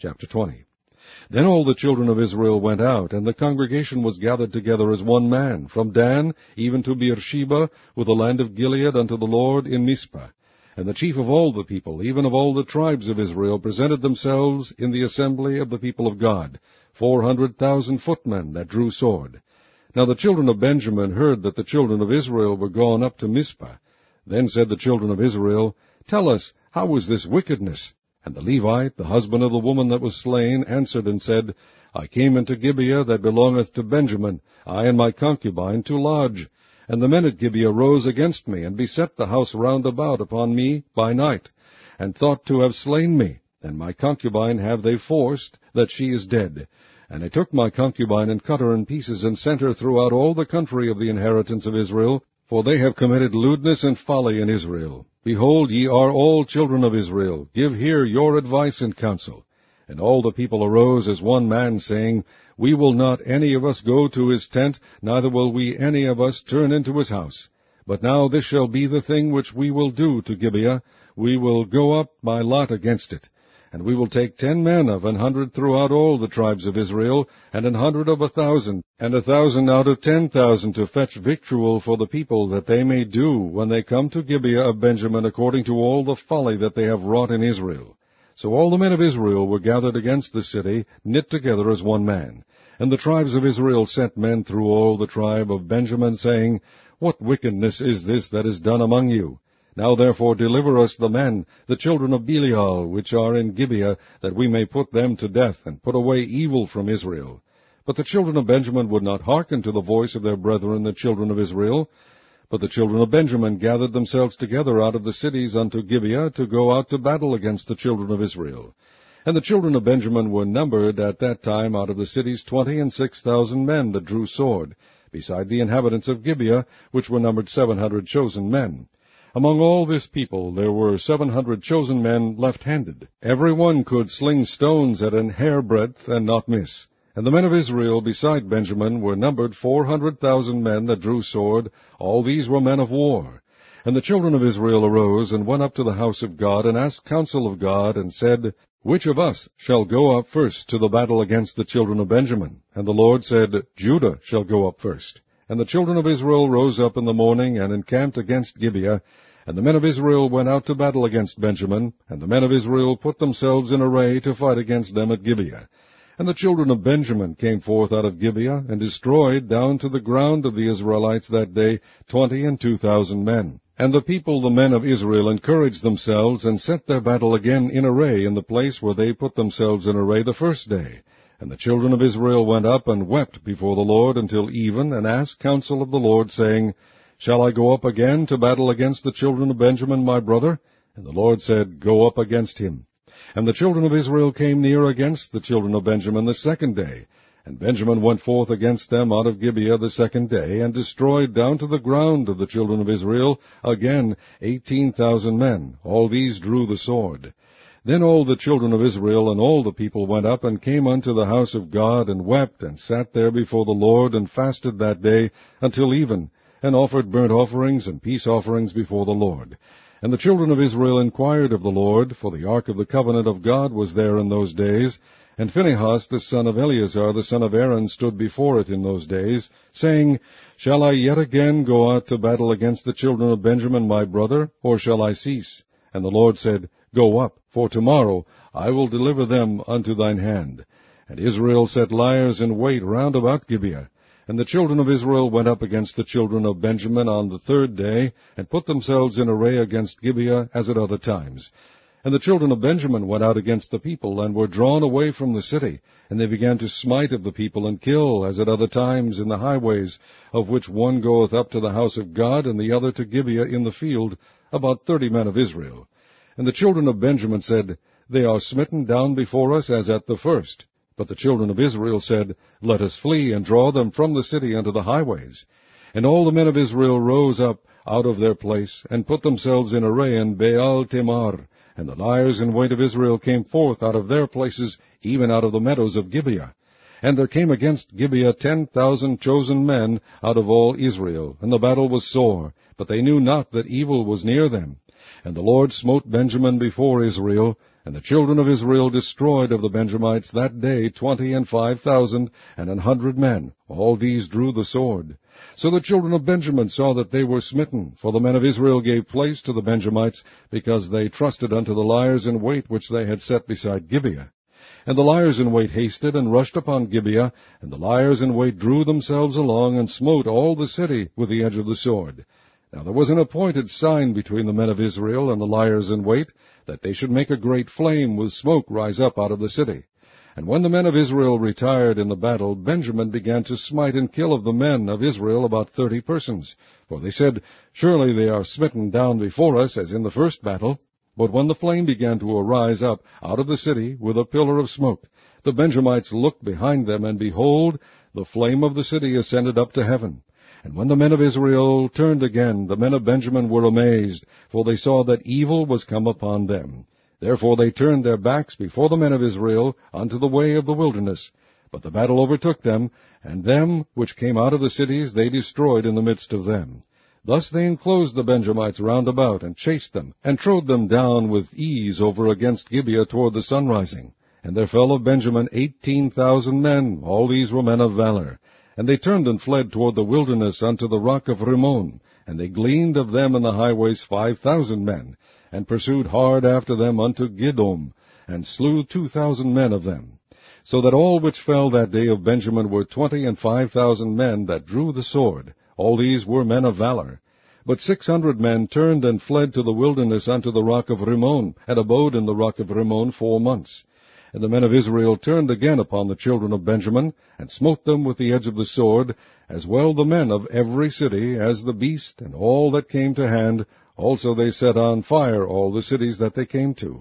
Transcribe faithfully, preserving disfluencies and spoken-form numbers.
Chapter twenty. Then all the children of Israel went out, and the congregation was gathered together as one man, from Dan even to Beersheba, with the land of Gilead, unto the Lord in Mizpah. And the chief of all the people, even of all the tribes of Israel, presented themselves in the assembly of the people of God, four hundred thousand footmen that drew sword. Now the children of Benjamin heard that the children of Israel were gone up to Mizpah. Then said the children of Israel, Tell us, how is this wickedness? And the Levite, the husband of the woman that was slain, answered and said, I came into Gibeah that belongeth to Benjamin, I and my concubine, to lodge. And the men at Gibeah rose against me, and beset the house round about upon me by night, and thought to have slain me. And my concubine have they forced, that she is dead. And they took my concubine, and cut her in pieces, and sent her throughout all the country of the inheritance of Israel, for they have committed lewdness and folly in Israel. Behold, ye are all children of Israel. Give here your advice and counsel. And all the people arose as one man, saying, We will not any of us go to his tent, neither will we any of us turn into his house. But now this shall be the thing which we will do to Gibeah. We will go up by lot against it. And we will take ten men of an hundred throughout all the tribes of Israel, and an hundred of a thousand, and a thousand out of ten thousand, to fetch victual for the people, that they may do, when they come to Gibeah of Benjamin, according to all the folly that they have wrought in Israel. So all the men of Israel were gathered against the city, knit together as one man. And the tribes of Israel sent men through all the tribe of Benjamin, saying, What wickedness is this that is done among you? Now therefore deliver us the men, the children of Belial, which are in Gibeah, that we may put them to death, and put away evil from Israel. But the children of Benjamin would not hearken to the voice of their brethren the children of Israel. But the children of Benjamin gathered themselves together out of the cities unto Gibeah, to go out to battle against the children of Israel. And the children of Benjamin were numbered at that time out of the cities twenty and six thousand men that drew sword, beside the inhabitants of Gibeah, which were numbered seven hundred chosen men. Among all this people there were seven hundred chosen men left-handed. Every one could sling stones at an hairbreadth, and not miss. And the men of Israel beside Benjamin were numbered four hundred thousand men that drew sword. All these were men of war. And the children of Israel arose, and went up to the house of God, and asked counsel of God, and said, Which of us shall go up first to the battle against the children of Benjamin? And the Lord said, Judah shall go up first. And the children of Israel rose up in the morning, and encamped against Gibeah. And the men of Israel went out to battle against Benjamin, and the men of Israel put themselves in array to fight against them at Gibeah. And the children of Benjamin came forth out of Gibeah, and destroyed down to the ground of the Israelites that day twenty and two thousand men. And the people, the men of Israel, encouraged themselves, and set their battle again in array in the place where they put themselves in array the first day. And the children of Israel went up and wept before the Lord until even, and asked counsel of the Lord, saying, Shall I go up again to battle against the children of Benjamin my brother? And the Lord said, Go up against him. And the children of Israel came near against the children of Benjamin the second day. And Benjamin went forth against them out of Gibeah the second day, and destroyed down to the ground of the children of Israel again eighteen thousand men. All these drew the sword. Then all the children of Israel and all the people went up, and came unto the house of God, and wept, and sat there before the Lord, and fasted that day until even, and offered burnt offerings and peace offerings before the Lord. And the children of Israel inquired of the Lord, for the ark of the covenant of God was there in those days. And Phinehas the son of Eleazar the son of Aaron stood before it in those days, saying, Shall I yet again go out to battle against the children of Benjamin my brother, or shall I cease? And the Lord said, Go up, for tomorrow I will deliver them unto thine hand. And Israel set liers in wait round about Gibeah. And the children of Israel went up against the children of Benjamin on the third day, and put themselves in array against Gibeah as at other times. And the children of Benjamin went out against the people, and were drawn away from the city. And they began to smite of the people, and kill, as at other times, in the highways, of which one goeth up to the house of God, and the other to Gibeah in the field, about thirty men of Israel. And the children of Benjamin said, They are smitten down before us as at the first. But the children of Israel said, Let us flee, and draw them from the city unto the highways. And all the men of Israel rose up out of their place, and put themselves in array in Baal Tamar. And the liers in wait of Israel came forth out of their places, even out of the meadows of Gibeah. And there came against Gibeah ten thousand chosen men out of all Israel. And the battle was sore, but they knew not that evil was near them. And the Lord smote Benjamin before Israel, And the children of Israel destroyed of the Benjamites that day twenty and five thousand and an hundred men. All these drew the sword. So the children of Benjamin saw that they were smitten, for the men of Israel gave place to the Benjamites, because they trusted unto the liers in wait which they had set beside Gibeah. And the liers in wait hasted and rushed upon Gibeah, and the liers in wait drew themselves along, and smote all the city with the edge of the sword. Now there was an appointed sign between the men of Israel and the liers in wait, that they should make a great flame with smoke rise up out of the city. And when the men of Israel retired in the battle, Benjamin began to smite and kill of the men of Israel about thirty persons. For they said, Surely they are smitten down before us, as in the first battle. But when the flame began to arise up out of the city with a pillar of smoke, the Benjamites looked behind them, and behold, the flame of the city ascended up to heaven. And when the men of Israel turned again, the men of Benjamin were amazed, for they saw that evil was come upon them. Therefore they turned their backs before the men of Israel unto the way of the wilderness. But the battle overtook them, and them which came out of the cities they destroyed in the midst of them. Thus they enclosed the Benjamites round about, and chased them, and trode them down with ease over against Gibeah toward the sunrising. And there fell of Benjamin eighteen thousand men. All these were men of valor. And they turned and fled toward the wilderness unto the rock of Rimmon. And they gleaned of them in the highways five thousand men, and pursued hard after them unto Gidom, and slew two thousand men of them. So that all which fell that day of Benjamin were twenty and five thousand men that drew the sword. All these were men of valor. But six hundred men turned and fled to the wilderness unto the rock of Rimmon, and abode in the rock of Rimmon four months. And the men of Israel turned again upon the children of Benjamin, and smote them with the edge of the sword, as well the men of every city as the beast, and all that came to hand. Also they set on fire all the cities that they came to.